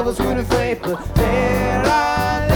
was good and faith, but there I lay.